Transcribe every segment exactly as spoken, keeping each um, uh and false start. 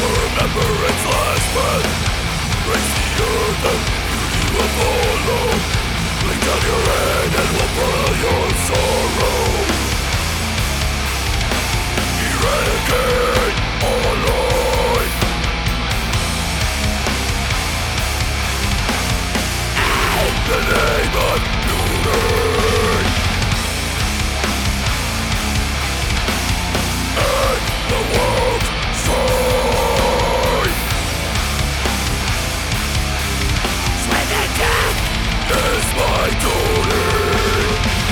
Remembrance last breath, raise the earth and beauty will follow. Lay down your head and will burn your sorrow. Eradicate all life. In the name of beauty. And the world's strife. Swinging death is my duty.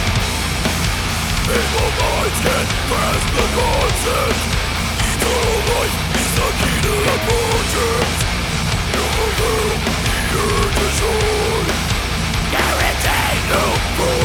Evil minds can't grasp the concept. Eternal life is the key to the project. You're the ear to shore. Guarantee no proof.